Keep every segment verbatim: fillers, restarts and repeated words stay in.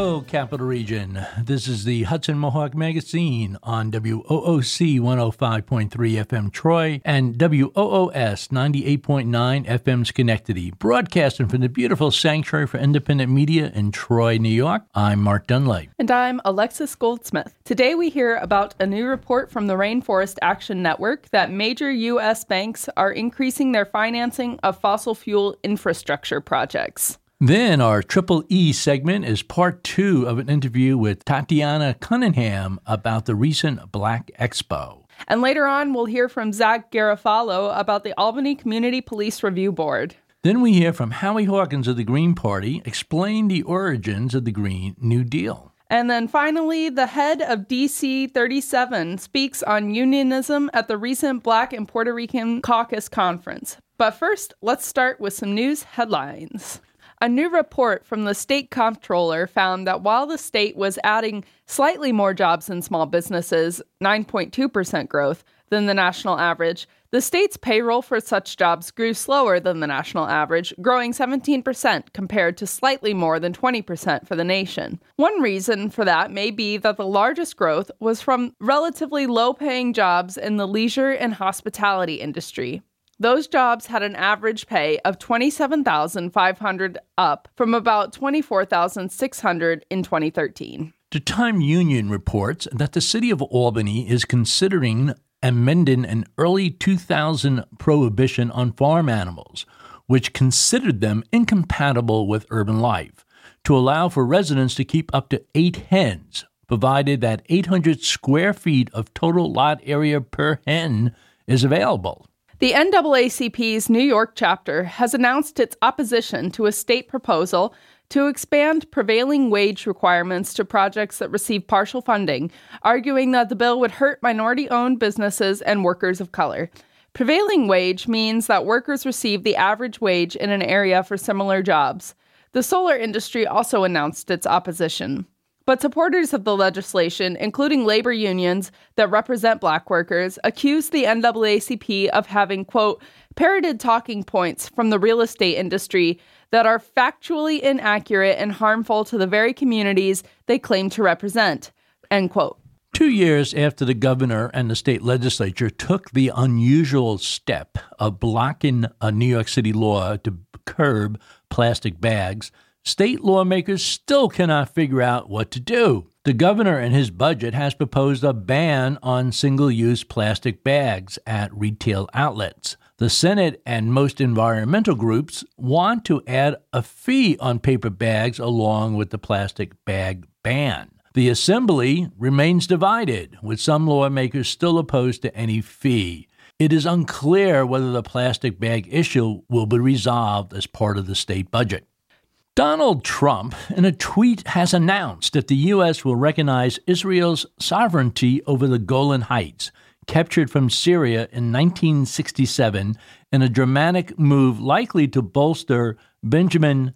Hello, Capital Region. This is the Hudson Mohawk Magazine on W O O C one oh five point three F M Troy and W O O S ninety-eight point nine F M Schenectady, broadcasting from the beautiful Sanctuary for Independent Media in Troy, New York. I'm Mark Dunlap. And I'm Alexis Goldsmith. Today we hear about a new report from the Rainforest Action Network that major U S banks are increasing their financing of fossil fuel infrastructure projects. Then our Triple E segment is part two of an interview with Tatiana Cunningham about the recent Black Expo. And later on, we'll hear from Zach Garofalo about the Albany Community Police Review Board. Then we hear from Howie Hawkins of the Green Party explain the origins of the Green New Deal. And then finally, the head of D C thirty-seven speaks on unionism at the recent Black and Puerto Rican Caucus Conference. But first, let's start with some news headlines. A new report from the state comptroller found that while the state was adding slightly more jobs in small businesses, nine point two percent growth, than the national average, the state's payroll for such jobs grew slower than the national average, growing seventeen percent compared to slightly more than twenty percent for the nation. One reason for that may be that the largest growth was from relatively low-paying jobs in the leisure and hospitality industry. Those jobs had an average pay of twenty-seven thousand five hundred dollars up from about twenty-four thousand six hundred dollars in twenty thirteen. The Time Union reports that the city of Albany is considering amending an early two thousand prohibition on farm animals, which considered them incompatible with urban life, to allow for residents to keep up to eight hens, provided that eight hundred square feet of total lot area per hen is available. The N double A C P's New York chapter has announced its opposition to a state proposal to expand prevailing wage requirements to projects that receive partial funding, arguing that the bill would hurt minority-owned businesses and workers of color. Prevailing wage means that workers receive the average wage in an area for similar jobs. The solar industry also announced its opposition. But supporters of the legislation, including labor unions that represent Black workers, accused the N double A C P of having, quote, parroted talking points from the real estate industry that are factually inaccurate and harmful to the very communities they claim to represent, end quote. Two years after the governor and the state legislature took the unusual step of blocking a New York City law to curb plastic bags, state lawmakers still cannot figure out what to do. The governor in his budget has proposed a ban on single-use plastic bags at retail outlets. The Senate and most environmental groups want to add a fee on paper bags along with the plastic bag ban. The Assembly remains divided, with some lawmakers still opposed to any fee. It is unclear whether the plastic bag issue will be resolved as part of the state budget. Donald Trump, in a tweet, has announced that the U S will recognize Israel's sovereignty over the Golan Heights, captured from Syria in nineteen sixty-seven, in a dramatic move likely to bolster Benjamin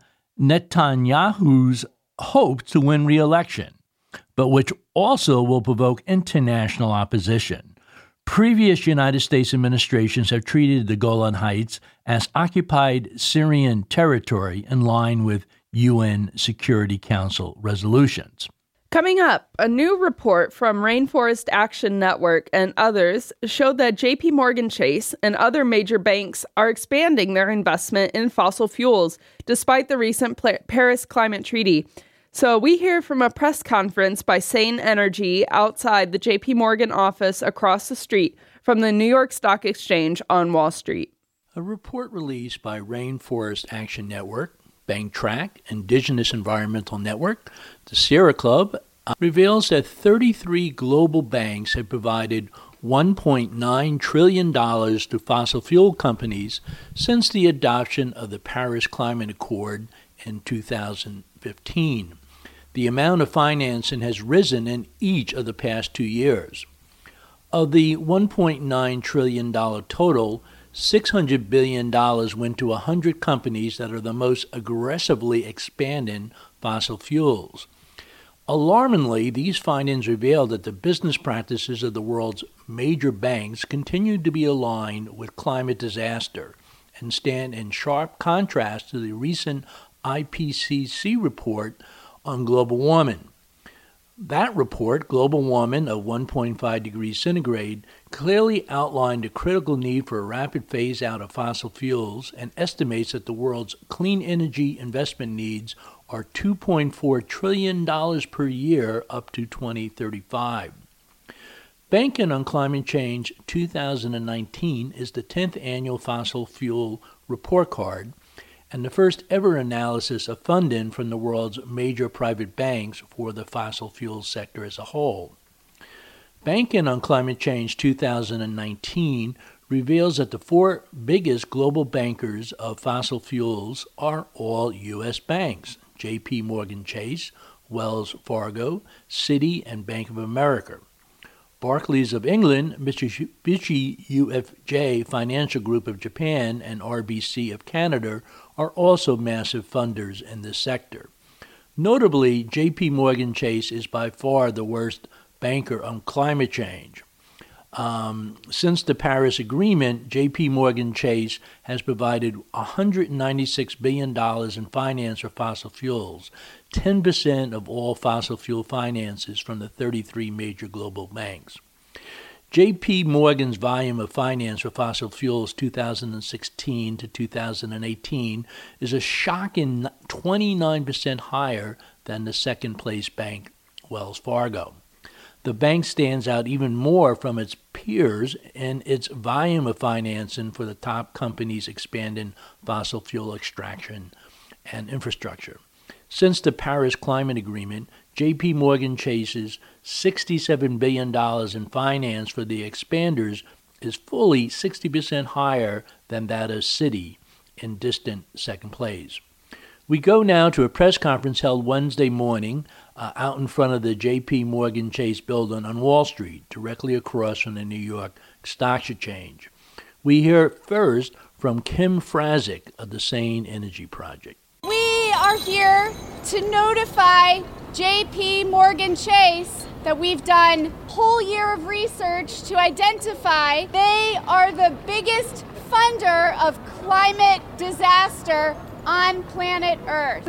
Netanyahu's hope to win re-election, but which also will provoke international opposition. Previous United States administrations have treated the Golan Heights as occupied Syrian territory in line with U N Security Council resolutions. Coming up, a new report from Rainforest Action Network and others showed that J P Morgan Chase and other major banks are expanding their investment in fossil fuels despite the recent Paris Climate Treaty. So we hear from a press conference by Sane Energy outside the J P Morgan office across the street from the New York Stock Exchange on Wall Street. A report released by Rainforest Action Network, BankTrack, Indigenous Environmental Network, the Sierra Club, uh, reveals that thirty-three global banks have provided one point nine trillion dollars to fossil fuel companies since the adoption of the Paris Climate Accord in two thousand fifteen. The amount of financing has risen in each of the past two years. Of the one point nine trillion dollars total, six hundred billion dollars went to one hundred companies that are the most aggressively expanding fossil fuels. Alarmingly, these findings reveal that the business practices of the world's major banks continue to be aligned with climate disaster and stand in sharp contrast to the recent I P C C report on global warming. That report, Global Warming of one point five degrees centigrade, clearly outlined a critical need for a rapid phase-out of fossil fuels and estimates that the world's clean energy investment needs are two point four trillion dollars per year up to twenty thirty-five. Banking on Climate Change two thousand nineteen is the tenth annual fossil fuel report card and the first ever analysis of funding from the world's major private banks for the fossil fuel sector as a whole. Banking on Climate Change two thousand nineteen reveals that the four biggest global bankers of fossil fuels are all U S banks: J P Morgan Chase, Wells Fargo, Citi, and Bank of America. Barclays of England, Mitsubishi U F J Financial Group of Japan, and R B C of Canada are also massive funders in this sector. Notably, J P Morgan Chase is by far the worst banker on climate change. Um, since the Paris Agreement, J P Morgan Chase has provided one hundred ninety-six billion dollars in finance for fossil fuels, ten percent of all fossil fuel finances from the thirty-three major global banks. J P Morgan's volume of finance for fossil fuels two thousand sixteen to two thousand eighteen is a shocking twenty-nine percent higher than the second-place bank, Wells Fargo. The bank stands out even more from its peers in its volume of financing for the top companies expanding fossil fuel extraction and infrastructure. Since the Paris Climate Agreement, J P Morgan Chase's sixty-seven billion dollars in finance for the expanders is fully sixty percent higher than that of Citi, in distant second place. We go now to a press conference held Wednesday morning uh, out in front of the J P Morgan Chase building on Wall Street, directly across from the New York Stock Exchange. We hear first from Kim Frazik of the Sane Energy Project. We are here to notify J P Morgan Chase that we've done a whole year of research to identify they are the biggest funder of climate disaster on planet Earth.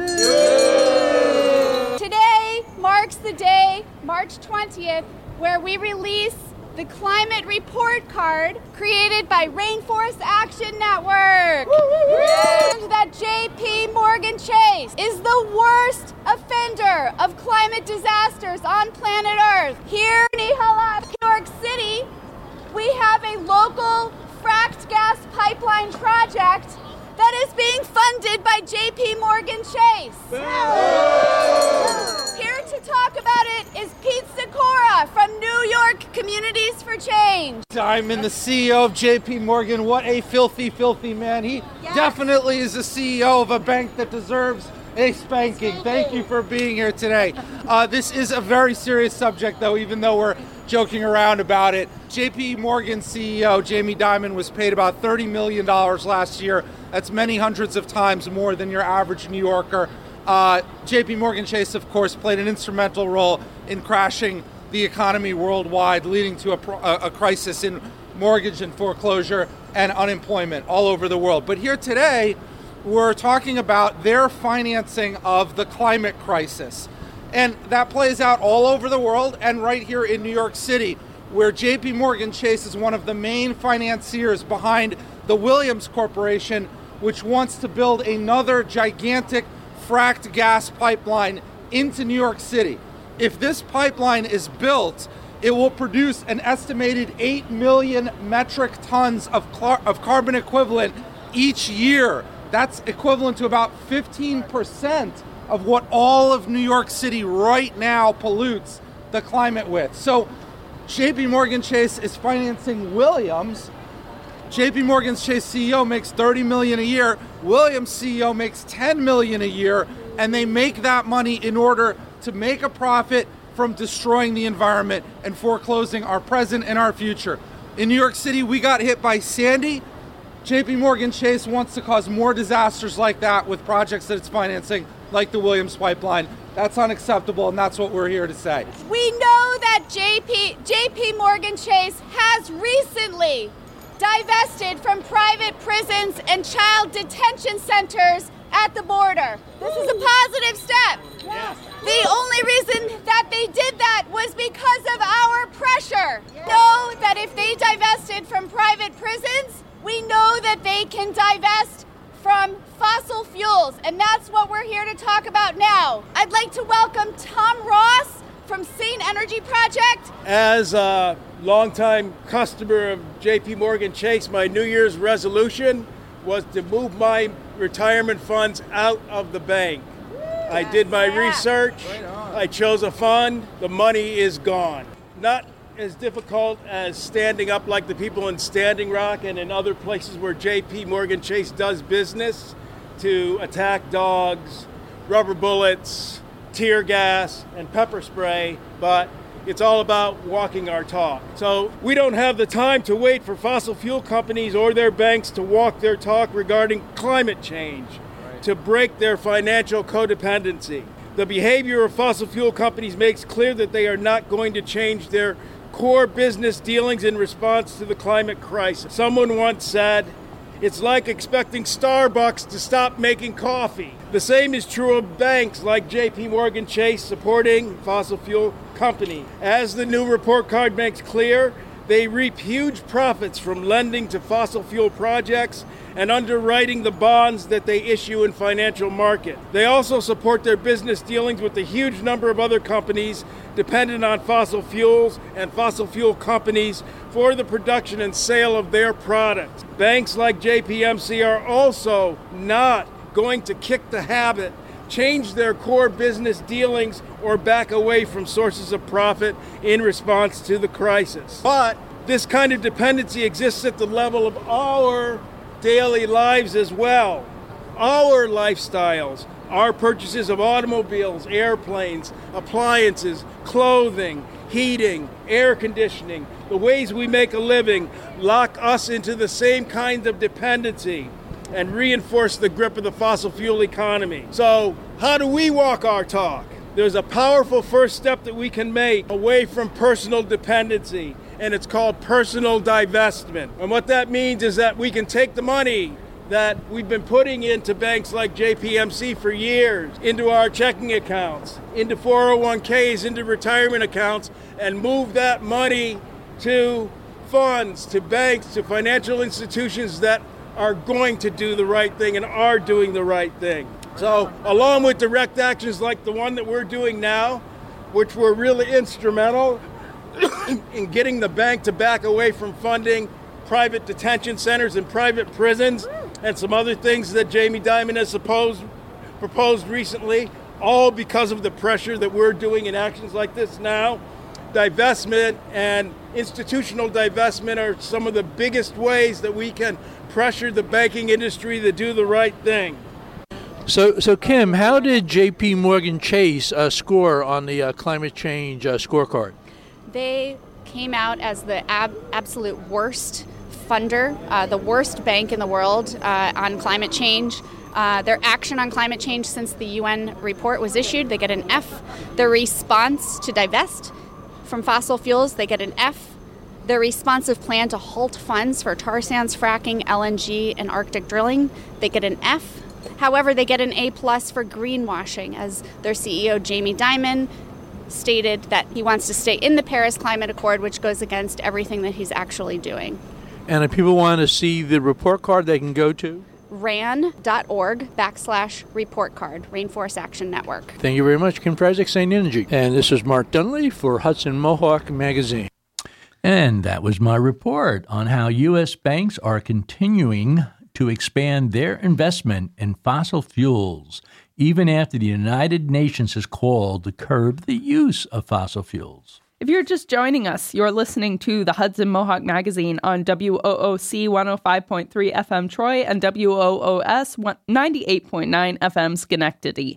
Today marks the day, March twentieth, where we release the Climate Report Card created by Rainforest Action Network. And that J P Morgan Chase is the worst offender of climate disasters on planet Earth. Here in New York City, we have a local fracked gas pipeline project that is being funded by J P Morgan Chase. Here to talk about it is Pete Sikora from New York Communities for Change. I'm in the C E O of J P Morgan. What a filthy, filthy man. He yes. definitely is the C E O of a bank that deserves a spanking. Thank you for being here today. Uh, this is a very serious subject, though, even though we're joking around about it. J P Morgan C E O Jamie Dimon was paid about thirty million dollars last year. That's many hundreds of times more than your average New Yorker. Uh, J P Morgan Chase, of course, played an instrumental role in crashing the economy worldwide, leading to a, pro- a crisis in mortgage and foreclosure and unemployment all over the world. But here today, we're talking about their financing of the climate crisis. And that plays out all over the world and right here in New York City, where J P Morgan Chase is one of the main financiers behind the Williams Corporation, which wants to build another gigantic fracked gas pipeline into New York City. If this pipeline is built, it will produce an estimated eight million metric tons of, car- of carbon equivalent each year. That's equivalent to about fifteen percent of what all of New York City right now pollutes the climate with. So J P Morgan Chase is financing Williams. J P Morgan Chase C E O makes thirty million dollars a year. Williams C E O makes ten million dollars a year, and they make that money in order to make a profit from destroying the environment and foreclosing our present and our future. In New York City, we got hit by Sandy. J P Morgan Chase wants to cause more disasters like that with projects that it's financing, like the Williams Pipeline. That's unacceptable, and that's what we're here to say. We know that J P, J P Morgan Chase has recently divested from private prisons and child detention centers at the border. This is a positive step. Yes. The only reason that they did that was because of our pressure. Yes. Know that if they divested from private prisons, we know that they can divest from fossil fuels, and that's what we're here to talk about now. I'd like to welcome Tom Ross from Saint Energy Project. As a longtime customer of J P Morgan Chase, my New Year's resolution was to move my retirement funds out of the bank. I did my Yeah. research, I chose a fund, the money is gone. Not as difficult as standing up like the people in Standing Rock and in other places where J P Morgan Chase does business to attack dogs, rubber bullets, tear gas, and pepper spray, but it's all about walking our talk. So we don't have the time to wait for fossil fuel companies or their banks to walk their talk regarding climate change, right, to break their financial codependency. The behavior of fossil fuel companies makes clear that they are not going to change their core business dealings in response to the climate crisis. Someone once said, it's like expecting Starbucks to stop making coffee. The same is true of banks like J P Morgan Chase supporting fossil fuel company. As the new report card makes clear, they reap huge profits from lending to fossil fuel projects and underwriting the bonds that they issue in financial market. They also support their business dealings with a huge number of other companies dependent on fossil fuels and fossil fuel companies for the production and sale of their products. Banks like J P M C are also not going to kick the habit, change their core business dealings, or back away from sources of profit in response to the crisis. But this kind of dependency exists at the level of our daily lives as well. Our lifestyles, our purchases of automobiles, airplanes, appliances, clothing, heating, air conditioning, the ways we make a living lock us into the same kind of dependency and reinforce the grip of the fossil fuel economy. So how do we walk our talk? There's a powerful first step that we can make away from personal dependency, and it's called personal divestment. And what that means is that we can take the money that we've been putting into banks like J P M C for years, into our checking accounts, into four oh one k's, into retirement accounts, and move that money to funds, to banks, to financial institutions that are going to do the right thing and are doing the right thing. So along with direct actions like the one that we're doing now, which were really instrumental in getting the bank to back away from funding private detention centers and private prisons and some other things that Jamie Dimon has supposed, proposed recently, all because of the pressure that we're doing in actions like this now. Divestment and institutional divestment are some of the biggest ways that we can pressure the banking industry to do the right thing. So, so Kim, how did J P Morgan Chase uh, score on the uh, climate change uh, scorecard? They came out as the ab- absolute worst funder, uh, the worst bank in the world uh, on climate change. Uh, their action on climate change since the U N report was issued, they get an F. Their response to divest from fossil fuels, they get an F. Their responsive plan to halt funds for tar sands fracking, L N G, and Arctic drilling, they get an F. However, they get an A plus for greenwashing, as their C E O, Jamie Dimon, stated that he wants to stay in the Paris Climate Accord, which goes against everything that he's actually doing. And if people want to see the report card, they can go to? ran.org backslash report card, Rainforest Action Network. Thank you very much, Kim Frazek, Saint Energy. And this is Mark Dunley for Hudson Mohawk Magazine. And that was my report on how U S banks are continuing to expand their investment in fossil fuels, even after the United Nations has called to curb the use of fossil fuels. If you're just joining us, you're listening to the Hudson Mohawk Magazine on W O O C one oh five point three F M Troy and W O O S ninety-eight point nine F M Schenectady.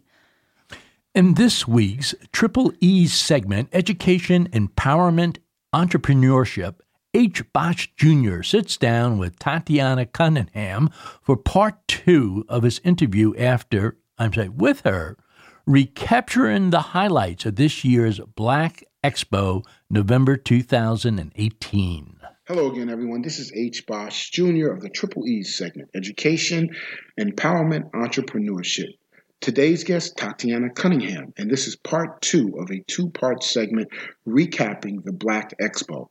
In this week's Triple E segment, Education, Empowerment, Entrepreneurship, H. Bosch Junior sits down with Tatiana Cunningham for part two of his interview after, I'm sorry, with her, recapturing the highlights of this year's Black Expo, November two thousand eighteen. Hello again, everyone. This is H. Bosch Junior of the Triple E's segment, Education, Empowerment, Entrepreneurship. Today's guest, Tatiana Cunningham, and this is part two of a two-part segment recapping the Black Expo.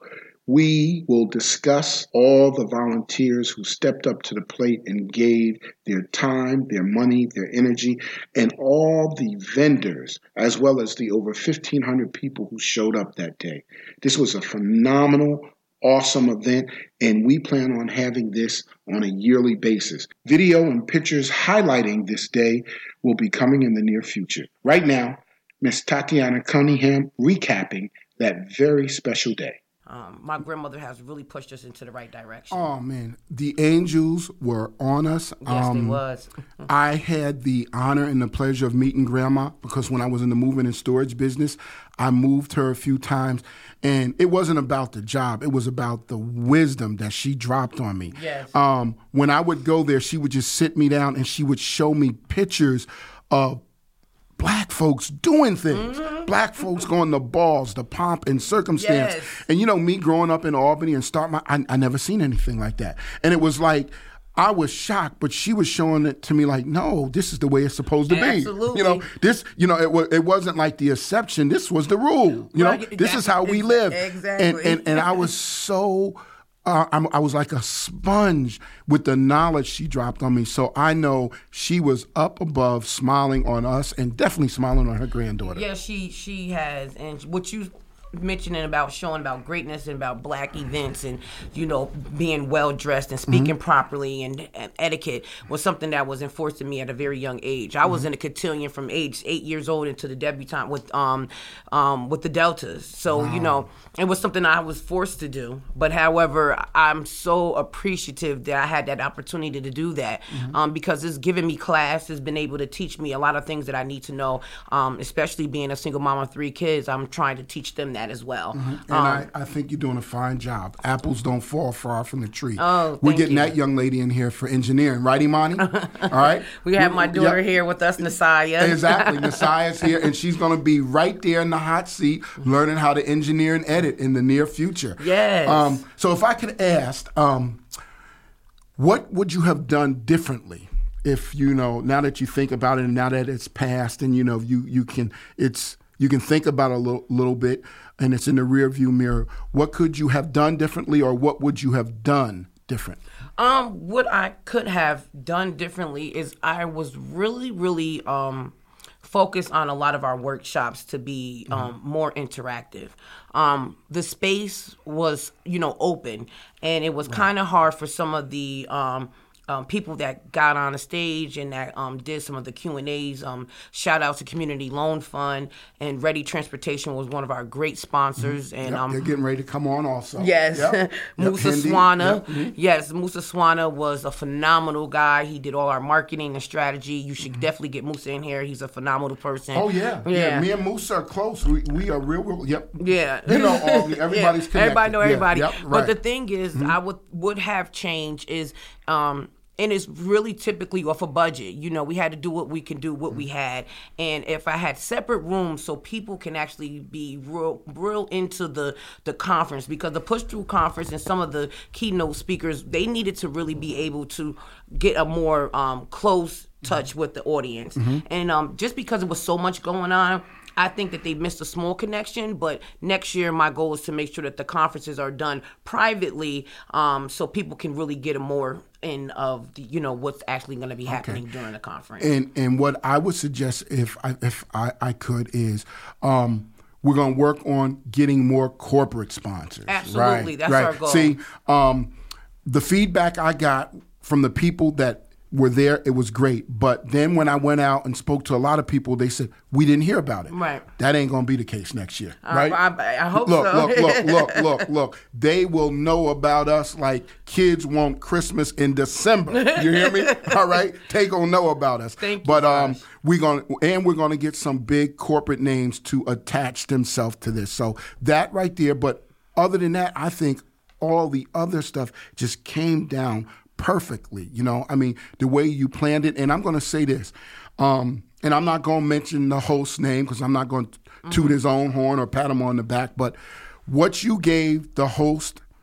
We will discuss all the volunteers who stepped up to the plate and gave their time, their money, their energy, and all the vendors, as well as the over fifteen hundred people who showed up that day. This was a phenomenal, awesome event, and we plan on having this on a yearly basis. Video and pictures highlighting this day will be coming in the near future. Right now, Miss Tatiana Cunningham recapping that very special day. Um, my grandmother has really pushed us into the right direction. Oh, man. The angels were on us. Yes, um, they was. I had the honor and the pleasure of meeting Grandma because when I was in the moving and storage business, I moved her a few times. And it wasn't about the job. It was about the wisdom that she dropped on me. Yes. Um, when I would go there, she would just sit me down and she would show me pictures of Black folks doing things. Mm-hmm. Black folks going the balls, the pomp and circumstance. Yes. And, you know, me growing up in Albany and start my, I, I never seen anything like that. And it was like, I was shocked, but she was showing it to me like, no, this is the way it's supposed to be. Absolutely. You know, this, you know, it, was, it wasn't like the exception. This was the rule. You Right. know, this is how we live. Exactly. And, and, and I was so... Uh, I'm, I was like a sponge with the knowledge she dropped on me. So I know she was up above smiling on us and definitely smiling on her granddaughter. Yeah, she she has. And what you mentioning about showing about greatness and about Black events and, you know, being well-dressed and speaking mm-hmm. properly and, and etiquette was something that was enforced in me at a very young age. I mm-hmm. was in a cotillion from age eight years old into the debutante with um um with the Deltas. So, wow. you know, it was something I was forced to do. But however, I'm so appreciative that I had that opportunity to do that mm-hmm. um, because it's given me class, it's been able to teach me a lot of things that I need to know, um, especially being a single mom of three kids. I'm trying to teach them that as well. Mm-hmm. And um, I, I think you're doing a fine job. Apples don't fall far from the tree. Oh, We're getting you. that young lady in here for engineering, right, Imani? All right? We have my daughter yep. here with us, Nasaya. Exactly. Nasaya's here, and she's going to be right there in the hot seat learning how to engineer and edit in the near future. Yes. Um, so if I could ask, um, what would you have done differently? If, you know, now that you think about it and now that it's passed and, you know, you, you can, it's, you can think about it a little, little bit and it's in the rear view mirror. What could you have done differently or what would you have done different? Um, what I could have done differently is I was really, really um, focused on a lot of our workshops to be um, mm-hmm. more interactive. Um, the space was, you know, open, and it was right. kind of hard for some of the um, Um, people that got on the stage and that um, did some of the Q and A's. Um, shout out to Community Loan Fund, and Ready Transportation was one of our great sponsors. Mm-hmm. And yep, um, they're getting ready to come on also. Yes, yep. Musa yep. Swana. Yep. Mm-hmm. Yes, Musa Swana was a phenomenal guy. He did all our marketing and strategy. You should mm-hmm. definitely get Musa in here. He's a phenomenal person. Oh yeah, yeah. yeah me and Musa are close. We we are real. real yep. Yeah. You know, all, everybody's yeah. connected. Everybody know everybody. Yeah. Yep. Right. But the thing is, mm-hmm. I would would have changed is. Um, And it's really typically off a budget. You know, we had to do what we can do, what we had. And if I had separate rooms so people can actually be real, real into the, the conference, because the push-through conference and some of the keynote speakers, they needed to really be able to get a more um, close touch mm-hmm. with the audience. Mm-hmm. And um, just because it was so much going on, I think that they missed a small connection, but next year my goal is to make sure that the conferences are done privately, um, so people can really get a more in of the, you know, what's actually going to be happening okay. during the conference. And and what I would suggest if I, if I, I could is um, we're going to work on getting more corporate sponsors. Absolutely, right, that's right. our goal. See, um, the feedback I got from the people that were there, it was great. But then when I went out and spoke to a lot of people, they said, we didn't hear about it. Right. That ain't going to be the case next year, uh, right? I, I hope look, so. look, look, look, look, look. They will know about us like kids want Christmas in December. You hear me? All right? They going to know about us. Thank you, But um, Josh. we're going and we're going to get some big corporate names to attach themselves to this. So that right there. But other than that, I think all the other stuff just came down perfectly, you know. I mean, the way you planned it, and I'm going to say this, um, and I'm not going to mention the host's name because I'm not going to mm-hmm. toot his own horn or pat him on the back, but what you gave the host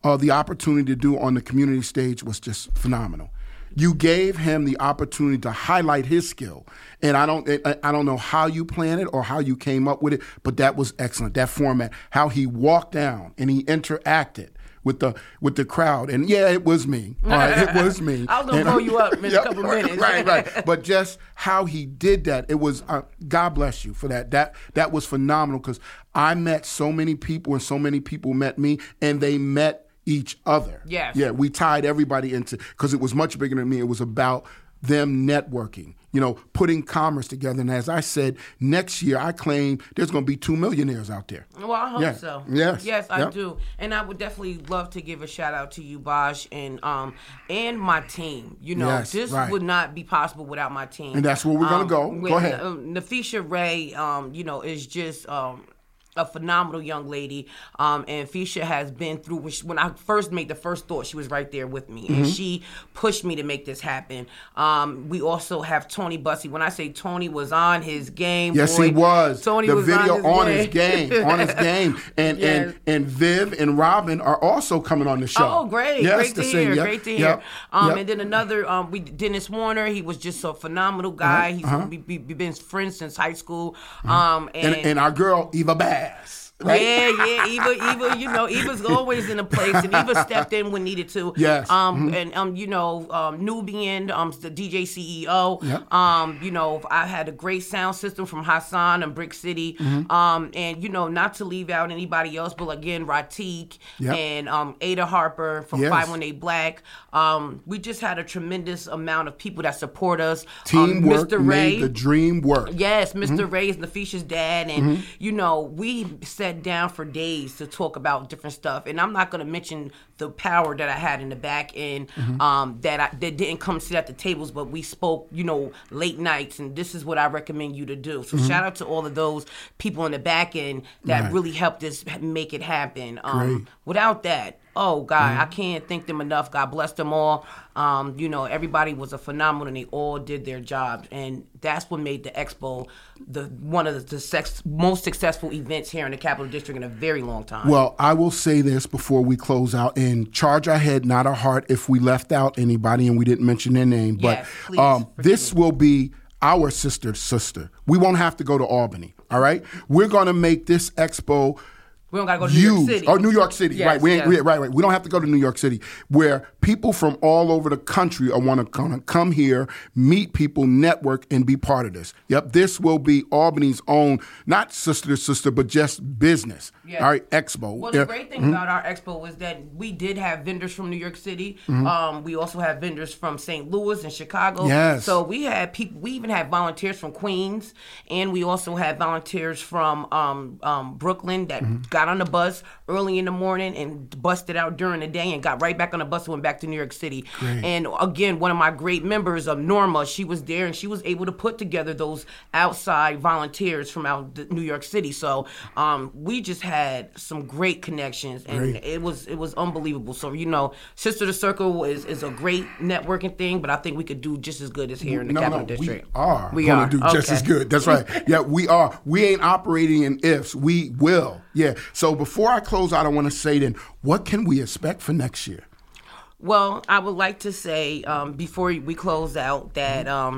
uh, the opportunity to do on the community stage was just phenomenal. You gave him the opportunity to highlight his skill, and I don't, I don't know how you planned it or how you came up with it, but that was excellent. That format, how he walked down and he interacted with the with the crowd, and yeah, it was me. All right, it was me. I was gonna and, blow you up in yeah, a couple minutes. Right, right. But just how he did that, it was. Uh, God bless you for that. That that was phenomenal because I met so many people, and so many people met me, and they met each other. Yes. Yeah, we tied everybody into, because it was much bigger than me. It was about them networking, you know, putting commerce together. And as I said, next year I claim there's going to be two millionaires out there. Well, I hope yeah. so. Yes. Yes, I yep. do. And I would definitely love to give a shout out to you, Bosh, and um and my team. You know, Yes, this right. would not be possible without my team. And that's where we're um, going to go. with, Go ahead. Uh, Nafisha Ray, um, you know, is just um a phenomenal young lady, um, and Fisha has been through, which when I first made the first thought, she was right there with me, and mm-hmm. she pushed me to make this happen. Um, we also have Tony Bussey. When I say Tony was on his game, yes, boy, he was. Tony the was video on his his game, game. on his game, and yes. and and Viv and Robin are also coming on the show. Oh, great! Yes, great to hear. Yep. Great to hear. Yep. Um, yep. and then another, um, we Dennis Warner. He was just a phenomenal guy. Uh-huh. He's uh-huh. we, we, we've been friends since high school. Uh-huh. Um, and, and and our girl Eva Bass. Right? Yeah, yeah, Eva, Eva, you know, Eva's always in a place, and Eva stepped in when needed to. Yes. Um, mm-hmm. and um, you know, um, Nubian, um, the D J C E O. Yep. Um, you know, I had a great sound system from Hassan and Brick City. Mm-hmm. Um, and you know, not to leave out anybody else, but again, Ratik yep. and um, Ada Harper from yes. five one eight Black. Um, we just had a tremendous amount of people that support us. Teamwork um, Mister Ray, made the dream work. Yes, Mister Mm-hmm. Ray is Nafisha's dad, and mm-hmm. you know, we sat down for days to talk about different stuff, and I'm not going to mention the power that I had in the back end, mm-hmm. um, that I that didn't come sit at the tables, but we spoke, you know, late nights, and this is what I recommend you to do. So mm-hmm. shout out to all of those people in the back end that right. really helped us make it happen. Um, Great. Without that, oh God, mm-hmm. I can't thank them enough. God bless them all. Um, you know, everybody was a phenomenal, and they all did their jobs, and that's what made the expo the one of the, the sex, most successful events here in the Capital District in a very long time. Well, I will say this before we close out, and charge our head, not our heart, if we left out anybody and we didn't mention their name. But yes, please, um, this me. will be our sister's sister. We won't have to go to Albany, all right? We're going to make this expo We don't got to go to New huge. York City. Oh, New York City, yes, right? We ain't, yes. we, right, right. We don't have to go to New York City, where people from all over the country are want to come, come here, meet people, network, and be part of this. Yep, this will be Albany's own, not sister to sister, but just business. Yes. All right, expo. Well, the yeah. great thing mm-hmm. about our expo was that we did have vendors from New York City. Mm-hmm. Um, we also have vendors from Saint Louis and Chicago. Yes. So we had people. We even had volunteers from Queens, and we also had volunteers from um, um, Brooklyn that mm-hmm. got on the bus early in the morning and busted out during the day and got right back on the bus and went back to New York City. Great. And again, one of my great members, of Norma, she was there and she was able to put together those outside volunteers from out the New York City. So um, we just had some great connections, and Great. it was it was unbelievable. So you know, Sister to Circle is, is a great networking thing, but I think we could do just as good as here in the no, Capital no, District. We are we going are to do just okay. as good. That's right. Yeah, we are. We ain't operating in ifs. We will. Yeah. So before I close out, I want to say then, what can we expect for next year? Well, I would like to say um, before we close out that um,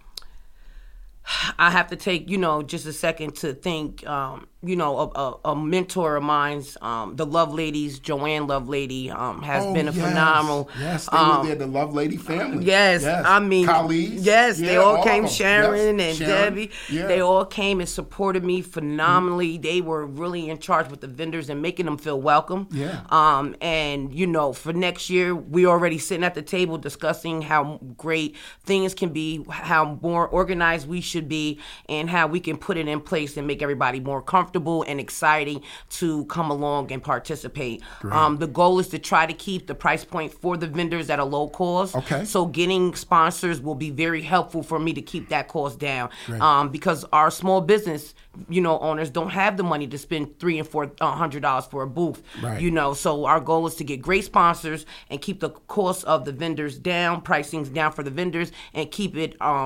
I have to take, you know, just a second to thank, um, you know, a, a, a mentor of mine's, um, the Love Ladies, Joanne Love Lady, um, has oh, been a yes. phenomenal. Yes, they um, were there, the Love Lady family. Yes, yes. I mean, colleagues. yes, yeah, they all, all came. Sharon yes. and Sharon. Debbie, yeah. they all came and supported me phenomenally. Mm-hmm. They were really in charge with the vendors and making them feel welcome. Yeah. Um, and you know, for next year, we already sitting at the table discussing how great things can be, how more organized we should be, and how we can put it in place and make everybody more comfortable and exciting to come along and participate. Um, the goal is to try to keep the price point for the vendors at a low cost. Okay. So getting sponsors will be very helpful for me to keep that cost down. Great. Um, because our small business, you know, owners don't have the money to spend three and four hundred dollars for a booth. Right. You know, so our goal is to get great sponsors and keep the cost of the vendors down, pricings down for the vendors, and keep it um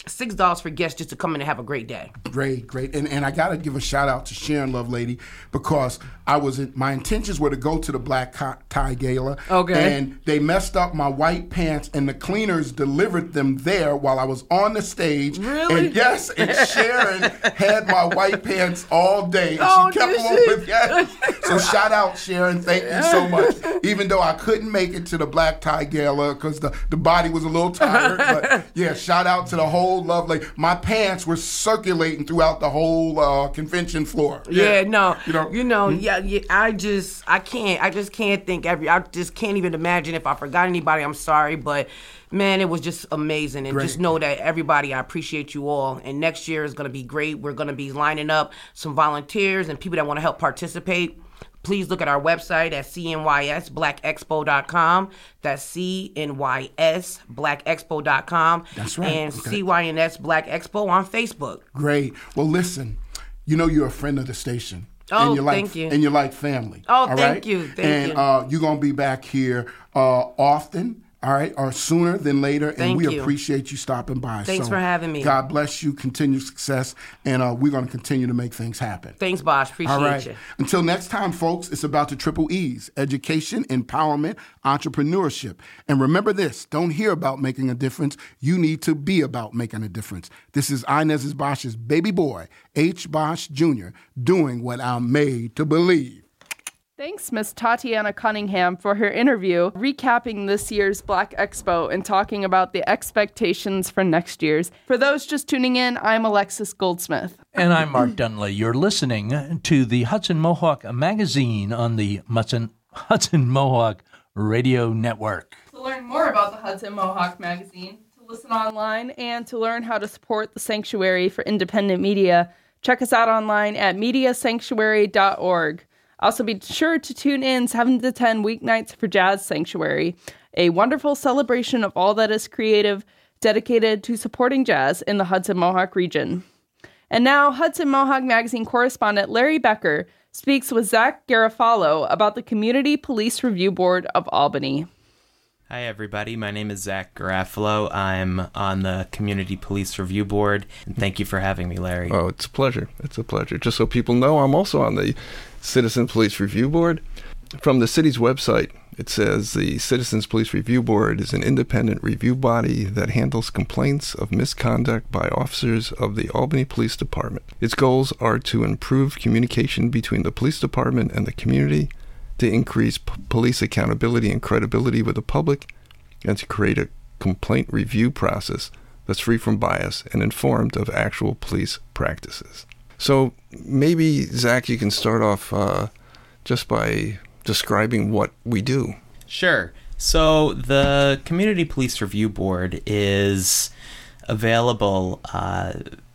six dollars for guests just to come in and have a great day. Great, great. And and I got to give a shout out to Sharon Lovelady, because I was in, my intentions were to go to the Black Tie Gala. Okay. And they messed up my white pants, and the cleaners delivered them there while I was on the stage. Really? And yes, and Sharon had my white pants all day. And Oh, she kept did them on she? with yes. So shout out, Sharon. Thank you so much. Even though I couldn't make it to the Black Tie Gala because the, the body was a little tired. But yeah, shout out to the whole lovely. My pants were circulating throughout the whole uh, convention floor. Yeah, no, You know- you know, yeah, yeah. I just, I can't, I just can't think every. I just can't even imagine if I forgot anybody. I'm sorry, but man, it was just amazing. And Great. just know that everybody, I appreciate you all. And next year is gonna be great. We're gonna be lining up some volunteers and people that want to help participate. Please look at our website at C N Y S black expo dot com. That's C N Y S black expo dot com. That's right. And Okay. C Y N S Black Expo on Facebook. Great. Well, listen, you know you're a friend of the station. Oh, and you're like, thank you. And you're like family. Oh, all thank right? you, thank and, you. uh, you're going to be back here uh, often. All right, or sooner than later, and Thank we you. appreciate you stopping by. Thanks So, for having me. God bless you, continued success, and uh, we're going to continue to make things happen. Thanks, Bosh. Appreciate All right. you. Until next time, folks, it's about the triple E's: education, empowerment, entrepreneurship. And remember this, don't hear about making a difference. You need to be about making a difference. This is Inez Bosch's baby boy, H. Bosch Junior, doing what I'm made to believe. Thanks, Miss Tatiana Cunningham, for her interview, recapping this year's Black Expo and talking about the expectations for next year's. For those just tuning in, I'm Alexis Goldsmith. And I'm Mark Dunley. You're listening to the Hudson Mohawk Magazine on the Hudson, Hudson Mohawk Radio Network. To learn more about the Hudson Mohawk Magazine, to listen online, and to learn how to support the Sanctuary for Independent Media, check us out online at media sanctuary dot org. Also, be sure to tune in seven to ten weeknights for Jazz Sanctuary, a wonderful celebration of all that is creative, dedicated to supporting jazz in the Hudson Mohawk region. And now, Hudson Mohawk Magazine correspondent Larry Becker speaks with Zach Garofalo about the Community Police Review Board of Albany. Hi, everybody. My name is Zach Garofalo. I'm on the Community Police Review Board. And thank you for having me, Larry. Oh, it's a pleasure. It's a pleasure. Just so people know, I'm also on the Citizen Police Review Board. From the city's website, it says the Citizens Police Review Board is an independent review body that handles complaints of misconduct by officers of the Albany Police Department. Its goals are to improve communication between the police department and the community, to increase p- police accountability and credibility with the public, and to create a complaint review process that's free from bias and informed of actual police practices. So maybe, Zach, you can start off uh, just by describing what we do. Sure. So the Community Police Review Board is available uh,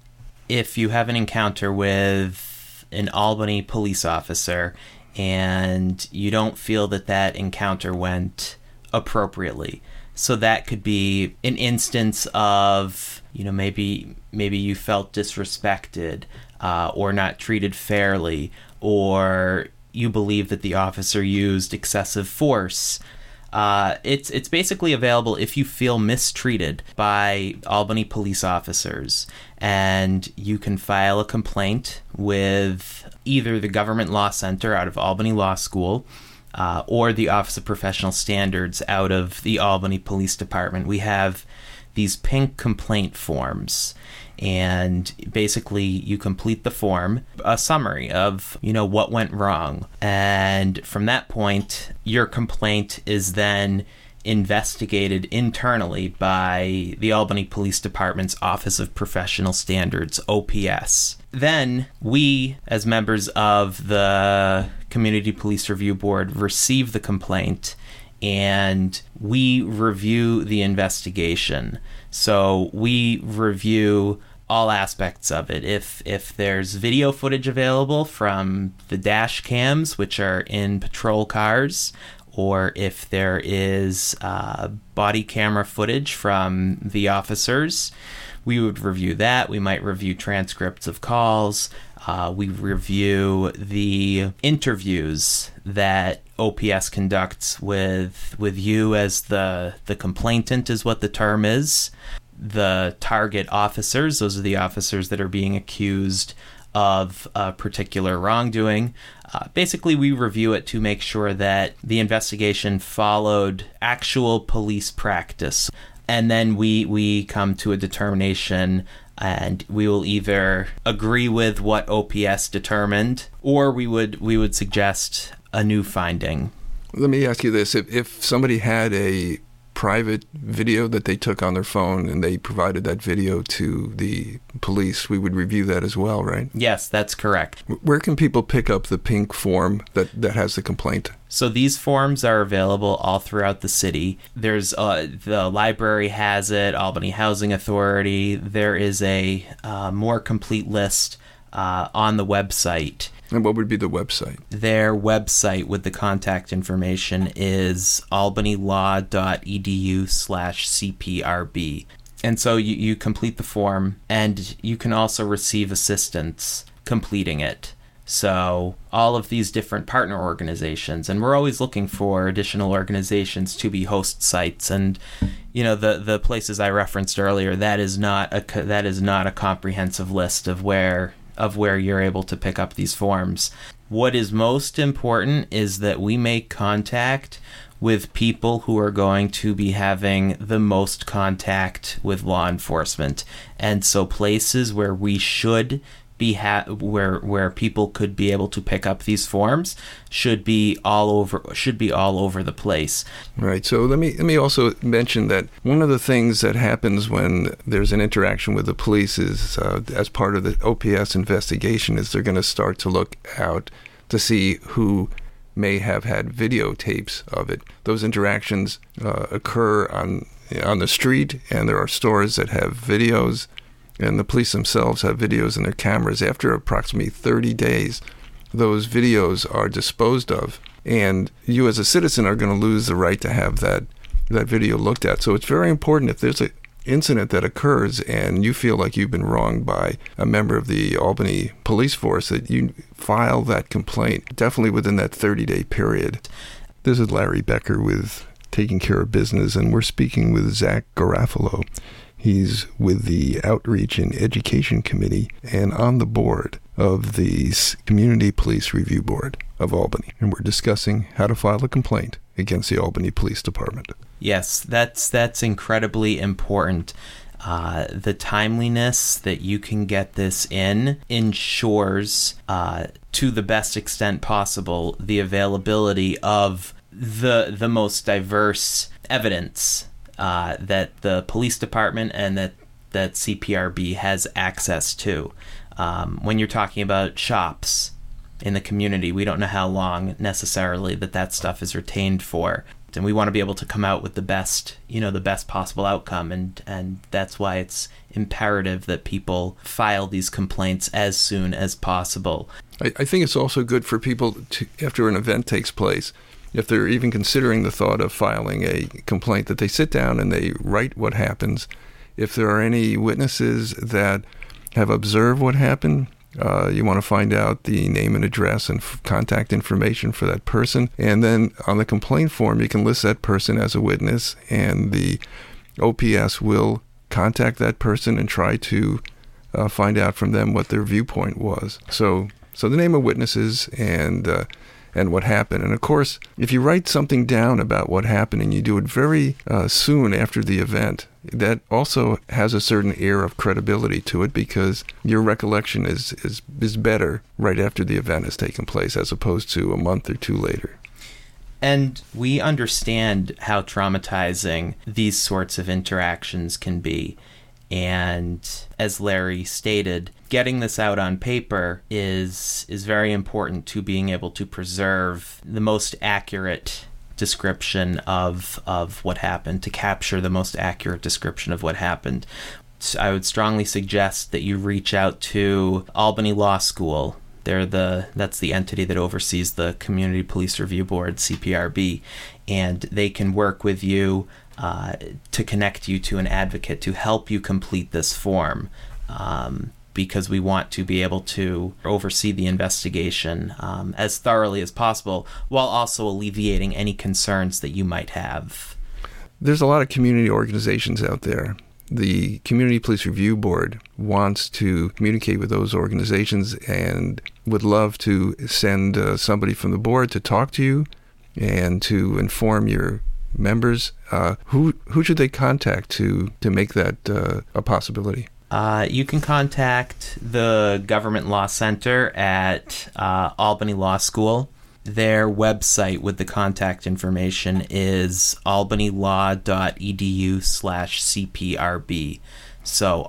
if you have an encounter with an Albany police officer and you don't feel that that encounter went appropriately. So that could be an instance of, you know, maybe maybe you felt disrespected uh, or not treated fairly, or you believe that the officer used excessive force. Uh, it's it's basically available if you feel mistreated by Albany police officers, and you can file a complaint with either the Government Law Center out of Albany Law School uh, or the Office of Professional Standards out of the Albany Police Department. We have these pink complaint forms, and basically you complete the form, a summary of, you know, what went wrong. And from that point, your complaint is then investigated internally by the Albany Police Department's Office of Professional Standards, O P S. Then we, as members of the Community Police Review Board, receive the complaint and we review the investigation. So we review all aspects of it. If if there's video footage available from the dash cams, which are in patrol cars, or if there is uh, body camera footage from the officers, we would review that. We might review transcripts of calls. Uh, we review the interviews that O P S conducts with with you as the the complainant, is what the term is. the target officers. Those are the officers that are being accused of a particular wrongdoing. Uh, basically, we review it to make sure that the investigation followed actual police practice. And then we, we come to a determination, and we will either agree with what O P S determined, or we would we would suggest a new finding. Let me ask you this. If, if somebody had a private video that they took on their phone and they provided that video to the police, we would review that as well, right? Yes, that's correct. Where can people pick up the pink form that, that has the complaint? So these forms are available all throughout the city. There's uh, the library has it, Albany Housing Authority. There is a uh, more complete list uh, on the website. And what would be the website? Their website with the contact information is albanylaw.edu slash CPRB. And so you, you complete the form, and you can also receive assistance completing it. So all of these different partner organizations, and we're always looking for additional organizations to be host sites. And you know, the the places I referenced earlier, that is not a that is not a comprehensive list of where of where you're able to pick up these forms. What is most important is that we make contact with people who are going to be having the most contact with law enforcement. And so places where we should be ha- where where people could be able to pick up these forms should be all over should be all over the place. Right. So let me let me also mention that one of the things that happens when there's an interaction with the police is uh, as part of the O P S investigation is they're going to start to look out to see who may have had videotapes of it. Those interactions uh, occur on on the street, and there are stores that have videos. And the police themselves have videos in their cameras. After approximately thirty days, those videos are disposed of. And you as a citizen are going to lose the right to have that, that video looked at. So it's very important if there's an incident that occurs and you feel like you've been wronged by a member of the Albany police force, that you file that complaint, definitely within that thirty-day period. This is Larry Becker with Taking Care of Business, and we're speaking with Zach Garofalo. He's with the Outreach and Education Committee and on the board of the Community Police Review Board of Albany. And we're discussing how to file a complaint against the Albany Police Department. Yes, that's that's incredibly important. Uh, the timeliness that you can get this in ensures, uh, to the best extent possible, the availability of the the most diverse evidence Uh, that the police department and that, that C P R B has access to. Um, when you're talking about shops in the community, we don't know how long necessarily that that stuff is retained for. And we want to be able to come out with the best, you know, the best possible outcome. And, and that's why it's imperative that people file these complaints as soon as possible. I, I think it's also good for people to, after an event takes place, if they're even considering the thought of filing a complaint, that they sit down and they write what happens. If there are any witnesses that have observed what happened, uh, you want to find out the name and address and f- contact information for that person. And then on the complaint form, you can list that person as a witness, and the O P S will contact that person and try to uh, find out from them what their viewpoint was. So, so the name of witnesses and uh, and what happened. And of course, if you write something down about what happened and you do it very uh, soon after the event, that also has a certain air of credibility to it, because your recollection is, is, is better right after the event has taken place as opposed to a month or two later. And we understand how traumatizing these sorts of interactions can be. And as Larry stated, getting this out on paper is is very important to being able to preserve the most accurate description of of what happened, to capture the most accurate description of what happened. So I would strongly suggest that you reach out to Albany Law School. They're the that's the entity that oversees the Community Police Review Board, C P R B, and they can work with you uh, to connect you to an advocate to help you complete this form. Um, because we want to be able to oversee the investigation um, as thoroughly as possible, while also alleviating any concerns that you might have. There's a lot of community organizations out there the Community Police Review Board wants to communicate with those organizations and would love to send uh, somebody from the board to talk to you and to inform your members, uh, who who should they contact to, to make that uh, a possibility? Uh, you can contact the Government Law Center at uh, Albany Law School. Their website with the contact information is albanylaw.edu slash CPRB. So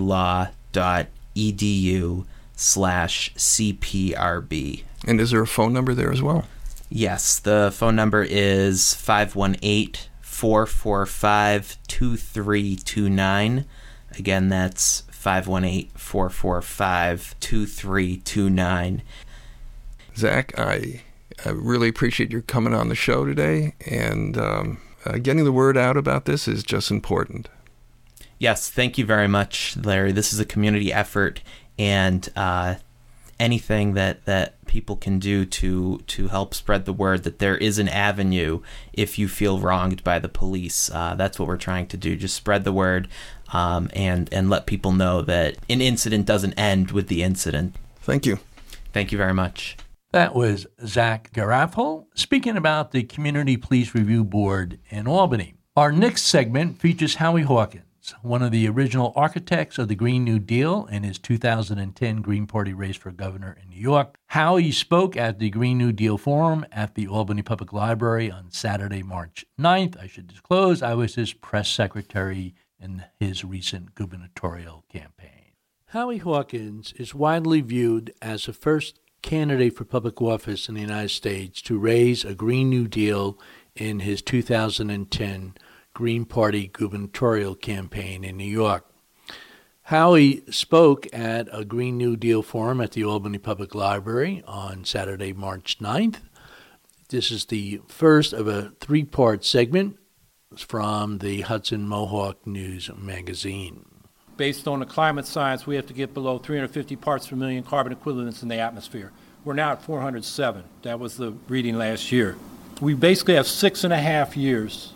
albanylaw.edu slash CPRB. And is there a phone number there as well? Yes, the phone number is five one eight, four four five, two three two nine. Again, that's five one eight, four four five, two three two nine. Zach, I... I really appreciate your coming on the show today, and um, uh, getting the word out about this is just important. Yes, thank you very much, Larry. This is a community effort, and uh, anything that, that people can do to to help spread the word that there is an avenue if you feel wronged by the police. Uh, that's what we're trying to do. Just spread the word um, and, and let people know that an incident doesn't end with the incident. Thank you. Thank you very much. That was Zach Garafel speaking about the Community Police Review Board in Albany. Our next segment features Howie Hawkins, one of the original architects of the Green New Deal in his two thousand ten Green Party race for governor in New York. Howie spoke at the Green New Deal Forum at the Albany Public Library on Saturday, March ninth. I should disclose I was his press secretary in his recent gubernatorial campaign. Howie Hawkins is widely viewed as the first candidate for public office in the United States to raise a Green New Deal in his two thousand ten Green Party gubernatorial campaign in New York. Howie spoke at a Green New Deal forum at the Albany Public Library on Saturday, March ninth. This is the first of a three-part segment from the Hudson Mohawk News magazine. Based on the climate science, we have to get below three hundred fifty parts per million carbon equivalents in the atmosphere. We're now at four hundred seven. That was the reading last year. We basically have six and a half years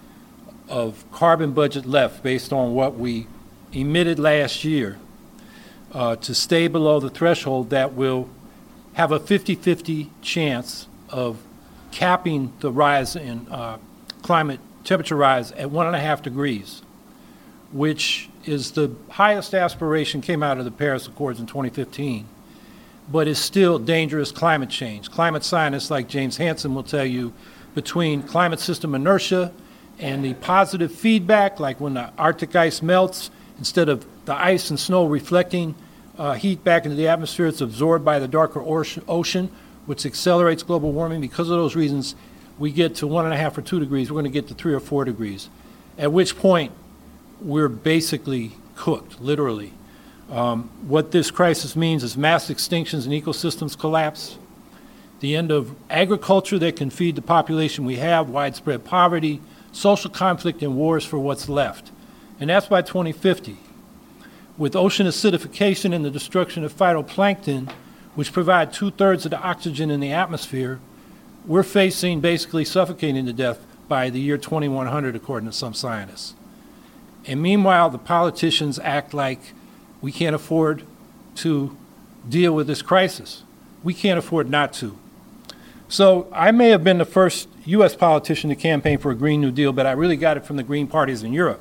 of carbon budget left based on what we emitted last year uh, to stay below the threshold that will have a fifty-fifty chance of capping the rise in uh, climate temperature rise at one and a half degrees, which is the highest aspiration, came out of the Paris Accords in twenty fifteen, but is still dangerous climate change. Climate scientists like James Hansen will tell you between climate system inertia and the positive feedback, like when the Arctic ice melts, instead of the ice and snow reflecting uh, heat back into the atmosphere, it's absorbed by the darker ocean, which accelerates global warming. Because of those reasons, we get to one and a half or two degrees, we're going to get to three or four degrees, at which point we're basically cooked, literally. Um, what this crisis means is mass extinctions and ecosystems collapse, the end of agriculture that can feed the population we have, widespread poverty, social conflict, and wars for what's left. And that's by twenty fifty. With ocean acidification and the destruction of phytoplankton, which provide two-thirds of the oxygen in the atmosphere, we're facing basically suffocating to death by the year twenty-one hundred, according to some scientists. And meanwhile, the politicians act like we can't afford to deal with this crisis. We can't afford not to. So I may have been the first U S politician to campaign for a Green New Deal, but I really got it from the Green parties in Europe.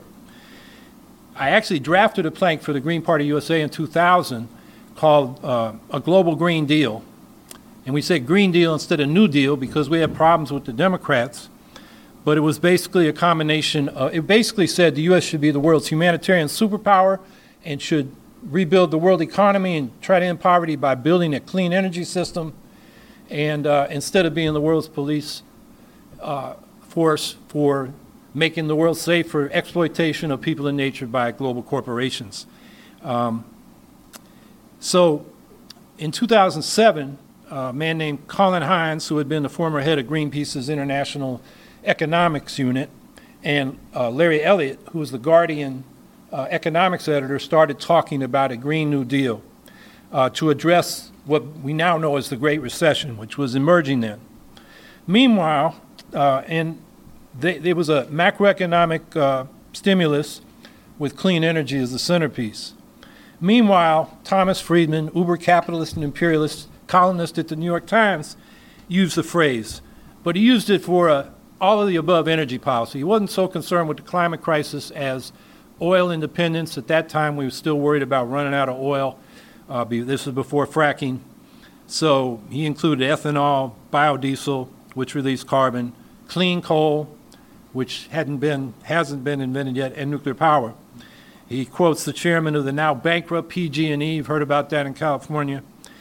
I actually drafted a plank for the Green Party U S A in two thousand called uh, a Global Green Deal. And we said Green Deal instead of New Deal because we had problems with the Democrats. But it was basically a combination. Of, it basically said the U S should be the world's humanitarian superpower and should rebuild the world economy and try to end poverty by building a clean energy system, and uh, instead of being the world's police uh, force for making the world safe for exploitation of people and nature by global corporations. Um, so in two thousand seven, a man named Colin Hines, who had been the former head of Greenpeace's International Economics Unit, and uh, Larry Elliott, who was the Guardian uh, economics editor, started talking about a Green New Deal uh, to address what we now know as the Great Recession, which was emerging then. Meanwhile, uh, and they, there was a macroeconomic uh, stimulus with clean energy as the centerpiece. Meanwhile, Thomas Friedman, uber capitalist and imperialist columnist at the New York Times, used the phrase, but he used it for a all of the above energy policy. He wasn't so concerned with the climate crisis as oil independence. At that time, we were still worried about running out of oil. Uh, this was before fracking. So he included ethanol, biodiesel, which released carbon, clean coal, which hadn't been, hasn't been invented yet, and nuclear power. He quotes the chairman of the now bankrupt P G and E. You've heard about that in California.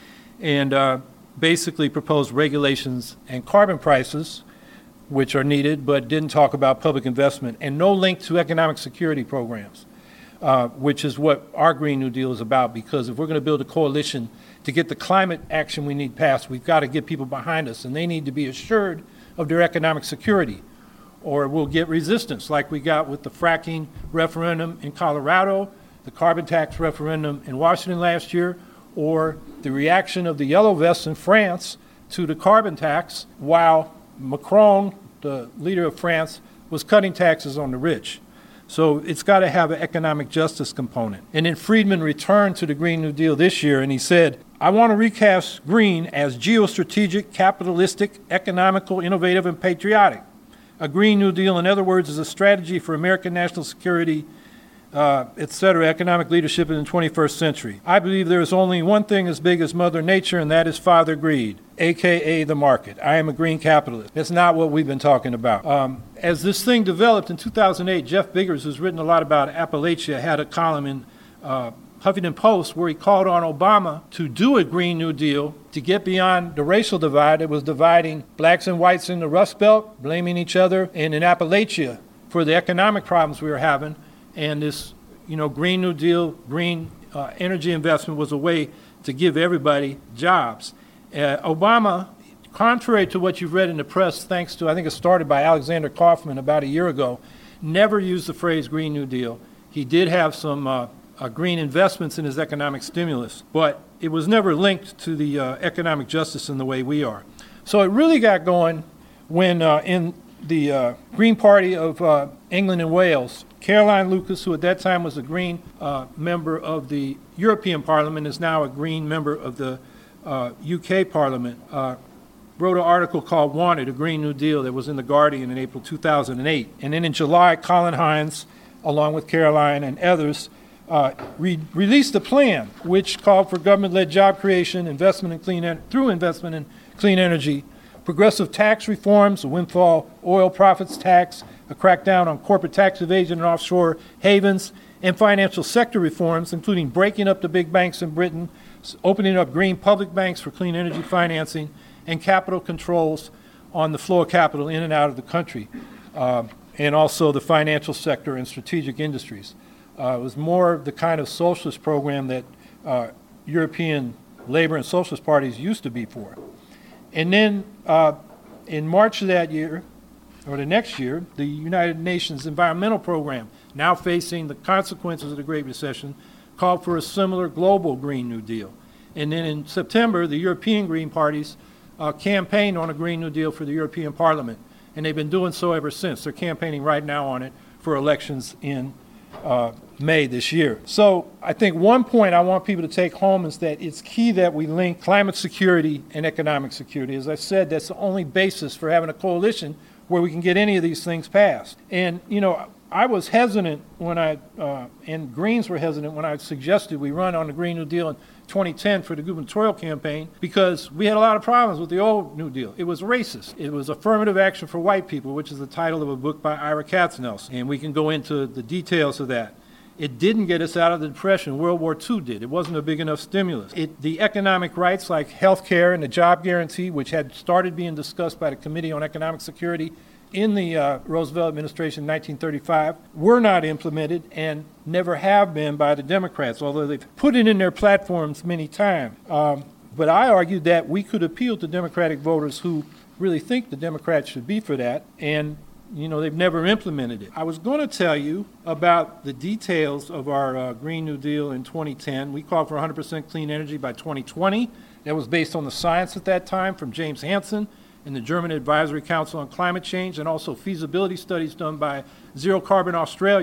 And uh, basically proposed regulations and carbon prices, which are needed, but didn't talk about public investment, and no link to economic security programs, uh, which is what our Green New Deal is about, because if we're going to build a coalition to get the climate action we need passed, we've got to get people behind us, and they need to be assured of their economic security, or we'll get resistance like we got with the fracking referendum in Colorado, the carbon tax referendum in Washington last year, or the reaction of the Yellow Vests in France to the carbon tax, while Macron, the leader of France, was cutting taxes on the rich. So it's got to have an economic justice component. And then Friedman returned to the Green New Deal this year, and he said, I want to recast green as geostrategic, capitalistic, economical, innovative, and patriotic. A Green New Deal, in other words, is a strategy for American national security, uh, et cetera, economic leadership in the twenty-first century. I believe there is only one thing as big as Mother Nature, and that is Father Greed, a k a the market. I am a green capitalist. That's not what we've been talking about. Um, as this thing developed in two thousand eight, Jeff Biggers, who's written a lot about Appalachia, had a column in uh, Huffington Post where he called on Obama to do a Green New Deal to get beyond the racial divide that was dividing blacks and whites in the Rust Belt, blaming each other, and in Appalachia for the economic problems we were having. And this, you know, Green New Deal, green uh, energy investment was a way to give everybody jobs. Uh, Obama, contrary to what you've read in the press, thanks to, I think it started by Alexander Kaufman about a year ago, never used the phrase Green New Deal. He did have some uh, uh, green investments in his economic stimulus, but it was never linked to the uh, economic justice in the way we are. So it really got going when uh, in the uh, Green Party of uh, England and Wales, Caroline Lucas, who at that time was a Green uh, member of the European Parliament, is now a Green member of the uh, U K Parliament, uh, wrote an article called Wanted, a Green New Deal, that was in The Guardian in April two thousand eight. And then in July, Colin Hines, along with Caroline and others, uh, re- released a plan which called for government-led job creation, investment in clean en- through investment in clean energy, progressive tax reforms, a windfall oil profits tax, a crackdown on corporate tax evasion and offshore havens, and financial sector reforms, including breaking up the big banks in Britain, opening up green public banks for clean energy financing, and capital controls on the flow of capital in and out of the country, uh, and also the financial sector and strategic industries. Uh, it was more the kind of socialist program that uh, European labor and socialist parties used to be for. And then uh, in March of that year, or the next year, the United Nations Environmental Program, now facing the consequences of the Great Recession, called for a similar global Green New Deal. And then in September, the European Green parties uh, campaigned on a Green New Deal for the European Parliament, and they've been doing so ever since. They're campaigning right now on it for elections in uh, May this year. So I think one point I want people to take home is that it's key that we link climate security and economic security. As I said, that's the only basis for having a coalition where we can get any of these things passed. And, you know, I was hesitant when I, uh, and Greens were hesitant when I suggested we run on the Green New Deal in twenty ten for the gubernatorial campaign, because we had a lot of problems with the old New Deal. It was racist. It was affirmative action for white people, which is the title of a book by Ira Katznelson, and we can go into the details of that. It didn't get us out of the Depression. World War Two did. It wasn't a big enough stimulus. It, the economic rights like health care and the job guarantee, which had started being discussed by the Committee on Economic Security in the uh, Roosevelt administration in nineteen thirty-five, were not implemented and never have been by the Democrats, although they've put it in their platforms many times. Um, but I argued that we could appeal to Democratic voters who really think the Democrats should be for that, and you know, they've never implemented it. I was going to tell you about the details of our uh, Green New Deal in twenty ten. We called for one hundred percent clean energy by twenty twenty. That was based on the science at that time from James Hansen and the German Advisory Council on Climate Change, and also feasibility studies done by Zero Carbon Australia.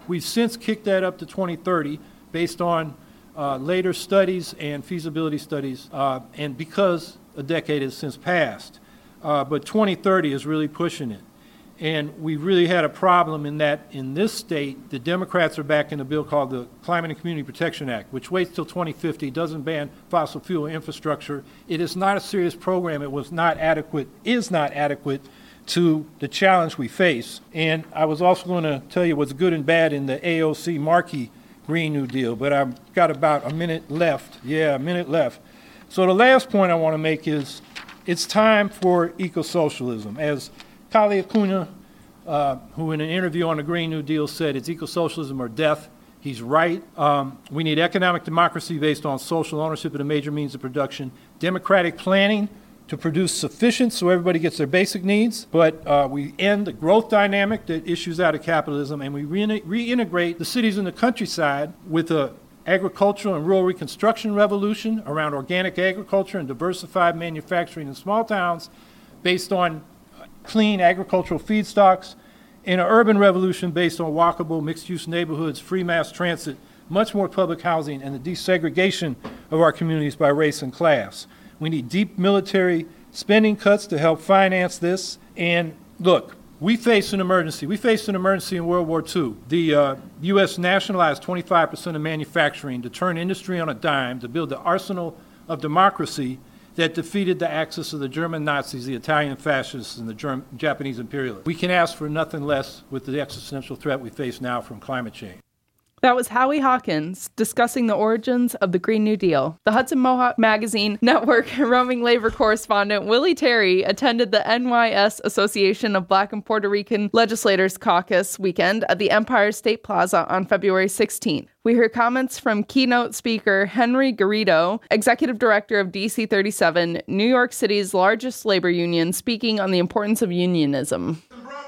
We've since kicked that up to twenty thirty based on uh, later studies and feasibility studies, uh, and because a decade has since passed. Uh, but twenty thirty is really pushing it. And we really had a problem in that in this state, the Democrats are backing a bill called the Climate and Community Protection Act, which waits till twenty fifty, doesn't ban fossil fuel infrastructure. It is not a serious program. It was not adequate, is not adequate to the challenge we face. And I was also going to tell you what's good and bad in the A O C Markey Green New Deal, but I've got about a minute left. Yeah, a minute left. So the last point I want to make is it's time for eco-socialism. As Kali Acuna, uh, who in an interview on the Green New Deal said it's eco-socialism or death, he's right. Um, we need economic democracy based on social ownership of the major means of production, democratic planning to produce sufficient so everybody gets their basic needs, but uh, we end the growth dynamic that issues out of capitalism, and we re- reintegrate the cities and the countryside with a agricultural and rural reconstruction revolution around organic agriculture and diversified manufacturing in small towns based on clean agricultural feedstocks, and an urban revolution based on walkable, mixed-use neighborhoods, free mass transit, much more public housing, and the desegregation of our communities by race and class. We need deep military spending cuts to help finance this. And look, we face an emergency. We faced an emergency in World War Two. The uh, U S nationalized twenty-five percent of manufacturing to turn industry on a dime, to build the arsenal of democracy that defeated the axis of the German Nazis, the Italian fascists, and the German, Japanese imperialists. We can ask for nothing less with the existential threat we face now from climate change. That was Howie Hawkins discussing the origins of the Green New Deal. The Hudson Mohawk Magazine Network roaming labor correspondent Willie Terry attended the N Y S Association of Black and Puerto Rican Legislators Caucus weekend at the Empire State Plaza on February sixteenth. We heard comments from keynote speaker Henry Garrido, executive director of D C thirty-seven, New York City's largest labor union, speaking on the importance of unionism.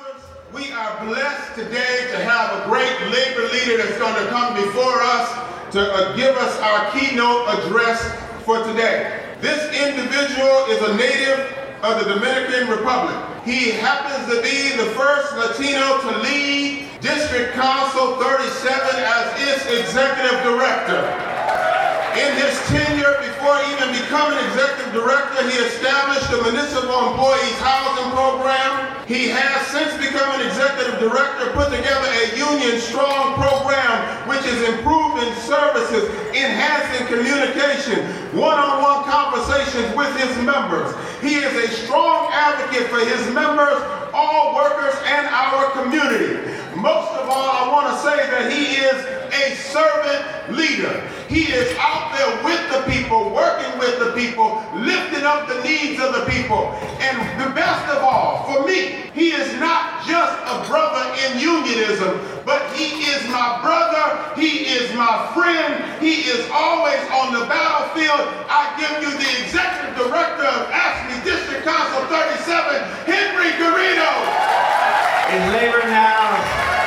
We are blessed today to have a great labor leader that's going to come before us to uh, give us our keynote address for today. This individual is a native of the Dominican Republic. He happens to be the first Latino to lead District Council thirty-seven as its executive director. In his tenure, before even becoming executive director, he established the Municipal Employees Housing Program. He has, since becoming executive director, put together a union strong program which is improving services, enhancing communication, one-on-one conversations with his members. He is a strong advocate for his members, all workers, and our community. Most of all, I want to say that he is a servant leader. He is out there with the people, working with the people, lifting up the needs of the people. And the best of all, for me, he is not just a brother in unionism, but he is my brother, he is my friend, he is always on the battlefield. I give you the executive director of Ashley District Council thirty-seven, Henry Garrido. It's labor now.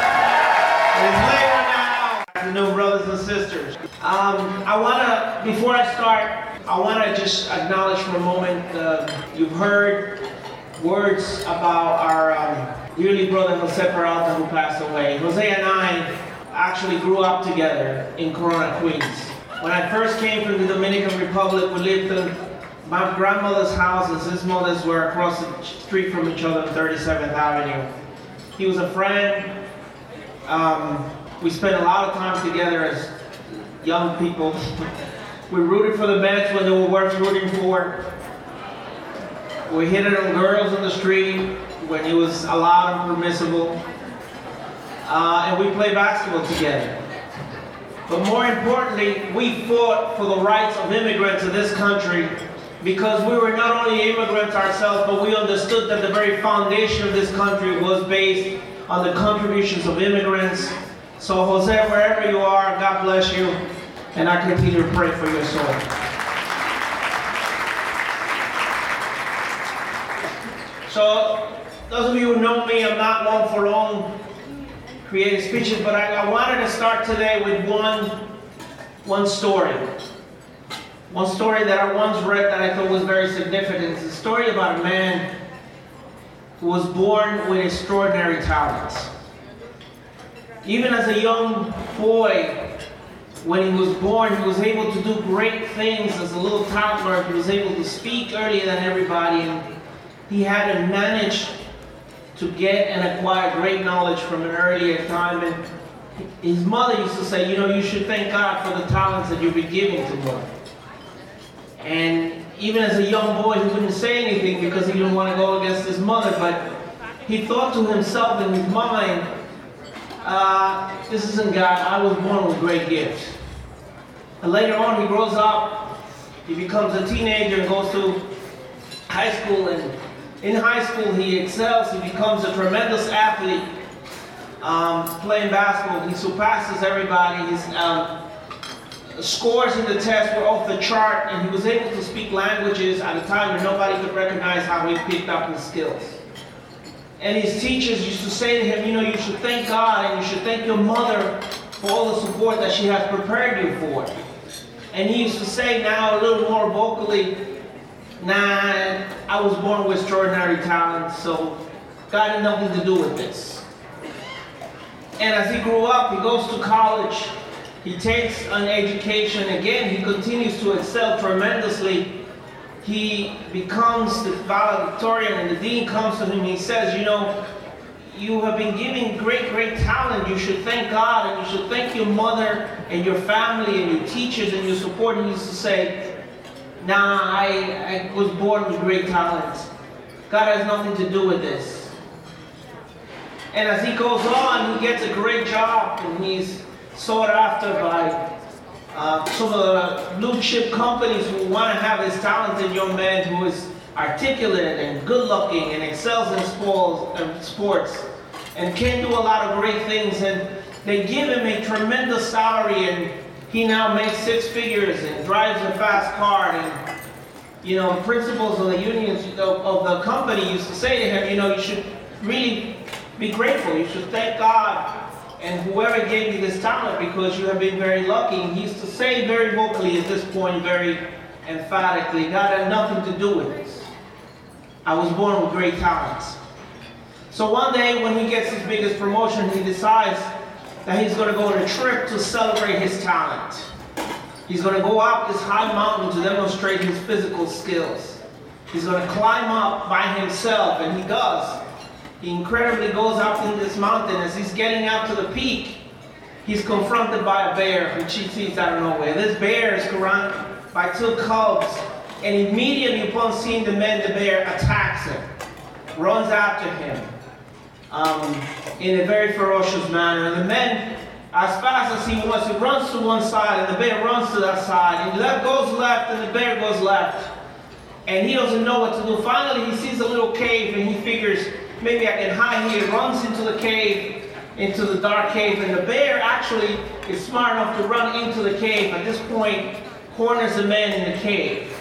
It's labor now. Afternoon, brothers and sisters. Um, I want to, before I start, I want to just acknowledge for a moment, uh, you've heard words about our um, dearly brother Jose Peralta who passed away. Jose and I actually grew up together in Corona, Queens. When I first came from the Dominican Republic, we lived in my grandmother's houses. His mothers were across the street from each other on thirty-seventh Avenue. He was a friend. Um, we spent a lot of time together as young people. We rooted for the Mets when they were worth rooting for. We hit it on girls in the street when it was allowed and permissible. Uh, and we played basketball together. But more importantly, we fought for the rights of immigrants in this country because we were not only immigrants ourselves, but we understood that the very foundation of this country was based on the contributions of immigrants. So Jose, wherever you are, God bless you, and I continue to pray for your soul. So, those of you who know me, I'm not known for long creative speeches, but I, I wanted to start today with one, one story. One story that I once read that I thought was very significant. It's a story about a man who was born with extraordinary talents. Even as a young boy, when he was born, he was able to do great things as a little toddler. He was able to speak earlier than everybody, and he had to manage to get and acquire great knowledge from an earlier time. And his mother used to say, you know, you should thank God for the talents that you've been giving to him. And even as a young boy, he wouldn't say anything because he didn't want to go against his mother, but he thought to himself in his mind, uh, this isn't God, I was born with great gifts. And later on, he grows up, he becomes a teenager and goes to high school, and in high school he excels, he becomes a tremendous athlete, um, playing basketball. He surpasses everybody. His um, scores in the test were off the chart, and he was able to speak languages at a time when nobody could recognize how he picked up his skills. And his teachers used to say to him, you know, you should thank God and you should thank your mother for all the support that she has prepared you for. And he used to say now a little more vocally, nah, I was born with extraordinary talent, so God had nothing to do with this. And as he grew up, he goes to college, he takes an education. Again, he continues to excel tremendously. He becomes the valedictorian, and the dean comes to him and he says, you know, you have been giving great, great talent. You should thank God, and you should thank your mother and your family and your teachers and your support. And he used to say, nah, I, I was born with great talents. God has nothing to do with this. And as he goes on, he gets a great job, and he's sought after by uh, some of the blue chip companies who want to have this talented young man who is articulate and good looking and excels in sports, uh, sports and can do a lot of great things. And they give him a tremendous salary, and he now makes six figures and drives a fast car. And you know, principals of the unions of, of the company used to say to him, you know, you should really be grateful. You should thank God and whoever gave you this talent, because you have been very lucky. And he used to say very vocally at this point, very emphatically, God had nothing to do with this. I was born with great talents. So one day when he gets his biggest promotion, he decides that he's going to go on a trip to celebrate his talent. He's going to go up this high mountain to demonstrate his physical skills. He's going to climb up by himself, and he does. He incredibly goes up in this mountain. As he's getting out to the peak, he's confronted by a bear, which he sees out of nowhere. This bear is surrounded by two cubs, and immediately upon seeing the man, the bear attacks him, runs after him um, in a very ferocious manner. And the man, as fast as he wants, he runs to one side, and the bear runs to that side. And left goes left, and the bear goes left. And he doesn't know what to do. Finally, he sees a little cave, and he figures, maybe I can hide here. He runs into the cave, into the dark cave, and the bear actually is smart enough to run into the cave. At this point, corners the man in the cave.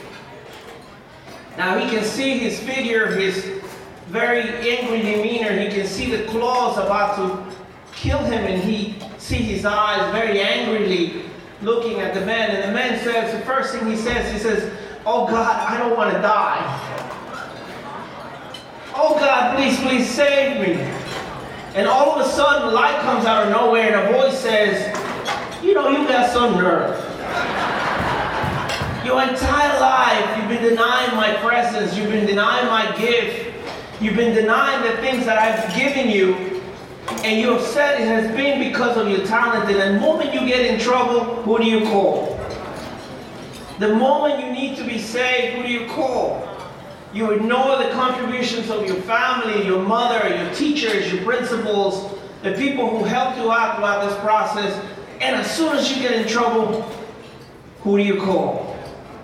Now he can see his figure, his very angry demeanor. He can see the claws about to kill him, and he sees his eyes very angrily looking at the man. And the man says, the first thing he says, he says, oh God, I don't want to die. Oh God, please, please save me. And all of a sudden, light comes out of nowhere, and a voice says, you know, you got some nerve. Your entire life, you've been denying my presence. You've been denying my gift. You've been denying the things that I've given you. And you have said it has been because of your talent. And the moment you get in trouble, who do you call? The moment you need to be saved, who do you call? You ignore the contributions of your family, your mother, your teachers, your principals, the people who helped you out throughout this process. And as soon as you get in trouble, who do you call?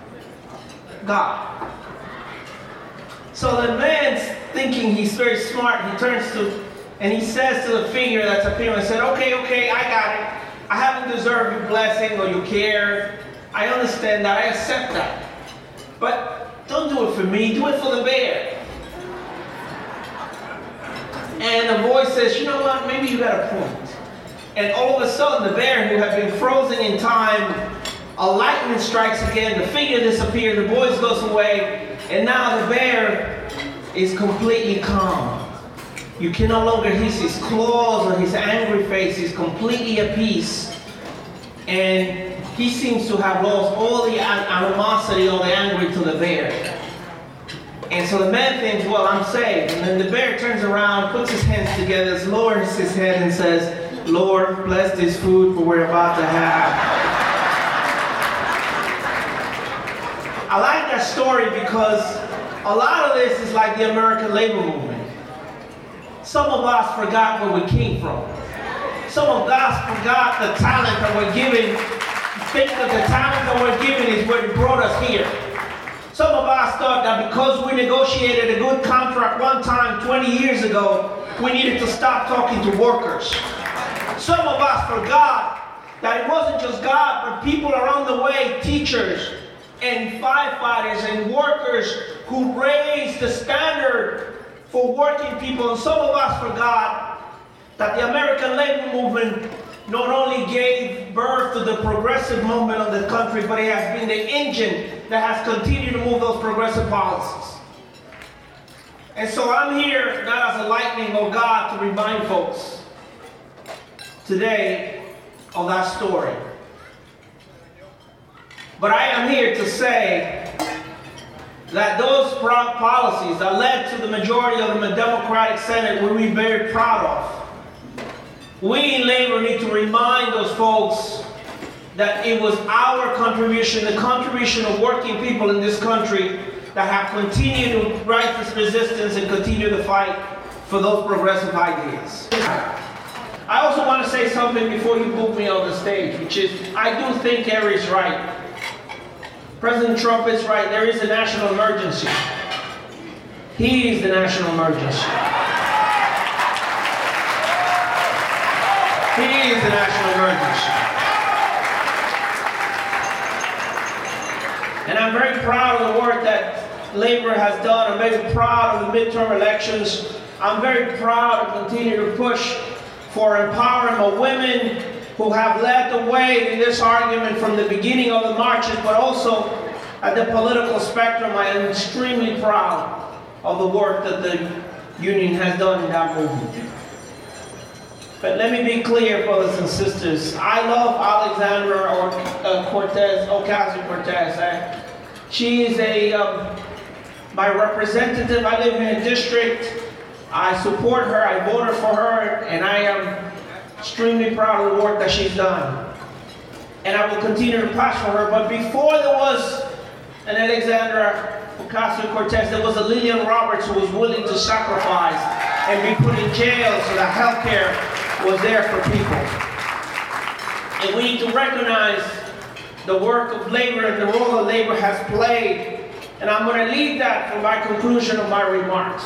God. So the man's thinking he's very smart. He turns to, and he says to the figure that's up here and said, okay, okay, I got it. I haven't deserved your blessing or your care. I understand that. I accept that. But don't do it for me, do it for the bear. And the voice says, you know what, maybe you got a point. And all of a sudden, the bear, who had been frozen in time, a lightning strikes again, the figure disappears, the voice goes away, and now the bear is completely calm. You can no longer see his claws or his angry face. He's completely at peace. And he seems to have lost all the animosity or the anger to the bear. And so the man thinks, well, I'm saved. And then the bear turns around, puts his hands together, lowers his head and says, Lord, bless this food for we're about to have. I like that story because a lot of this is like the American labor movement. Some of us forgot where we came from. Some of us forgot the talent that we're given, think that the talent that we're given is what brought us here. Some of us thought that because we negotiated a good contract one time twenty years ago, we needed to stop talking to workers. Some of us forgot that it wasn't just God, but people around the way, teachers and firefighters and workers who raised the standard for working people. And some of us forgot that the American labor movement not only gave birth to the progressive movement of the country, but it has been the engine that has continued to move those progressive policies. And so I'm here not as a lightning of God to remind folks today of that story. But I am here to say that those policies that led to the majority of the Democratic Senate will be very proud of. We in labor need to remind those folks that it was our contribution, the contribution of working people in this country that have continued to write this resistance and continue to fight for those progressive ideas. I also want to say something before you move me on the stage, which is, I do think Harry's right. President Trump is right. There is a national emergency. He is the national emergency. He is the national emergency. And I'm very proud of the work that labor has done. I'm very proud of the midterm elections. I'm very proud to continue to push for empowering of women who have led the way in this argument from the beginning of the marches, but also at the political spectrum. I am extremely proud of the work that the union has done in that movement. But let me be clear, brothers and sisters. I love Alexandra or, uh, Cortez, Ocasio-Cortez. I, she is a, um, my representative. I live in a district. I support her. I voted for her. And I am extremely proud of the work that she's done. And I will continue to push for her. But before there was an Alexandra Ocasio-Cortez, there was a Lillian Roberts who was willing to sacrifice and be put in jail so that health care was there for people. And we need to recognize the work of labor and the role that labor has played. And I'm going to leave that for my conclusion of my remarks.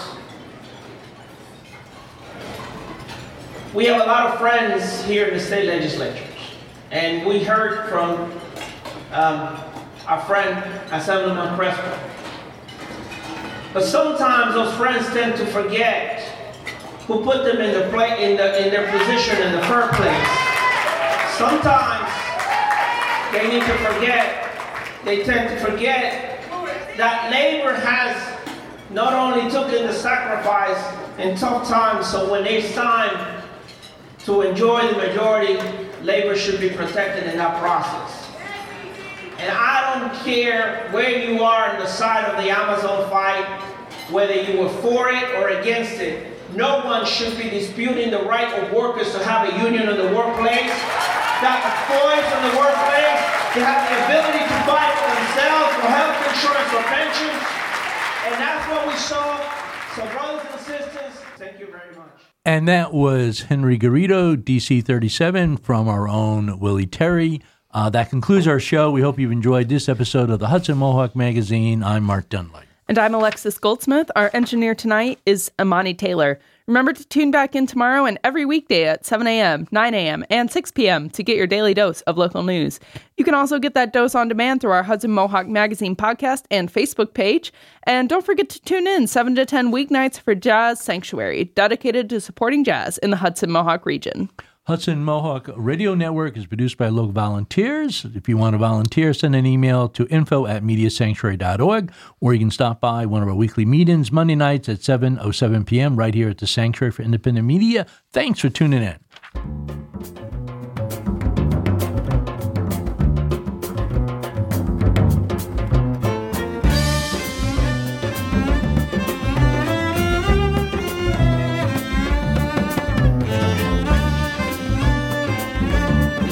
We have a lot of friends here in the state legislatures. And we heard from um, our friend, Assemblyman Crespo. But sometimes those friends tend to forget who put them in, the play, in, the, in their position in the first place. Sometimes they need to forget, they tend to forget that labor has not only taken the sacrifice in tough times, so when it's time to enjoy the majority, labor should be protected in that process. And I don't care where you are on the side of the Amazon fight, whether you were for it or against it. No one should be disputing the right of workers to have a union in the workplace, that employees in the workplace to have the ability to fight for themselves, for health insurance, for pensions. And that's what we saw. So brothers and sisters, thank you very much. And that was Henry Garrido, D C thirty-seven, from our own Willie Terry. Uh, that concludes our show. We hope you've enjoyed this episode of the Hudson Mohawk Magazine. I'm Mark Dunlap. And I'm Alexis Goldsmith. Our engineer tonight is Amani Taylor. Remember to tune back in tomorrow and every weekday at seven a.m., nine a.m., and six p.m. to get your daily dose of local news. You can also get that dose on demand through our Hudson Mohawk Magazine podcast and Facebook page. And don't forget to tune in seven to ten weeknights for Jazz Sanctuary, dedicated to supporting jazz in the Hudson Mohawk region. Hudson Mohawk Radio Network is produced by local volunteers. If you want to volunteer, send an email to info at media sanctuary dot org, or you can stop by one of our weekly meetings Monday nights at seven oh seven p.m. right here at the Sanctuary for Independent Media. Thanks for tuning in.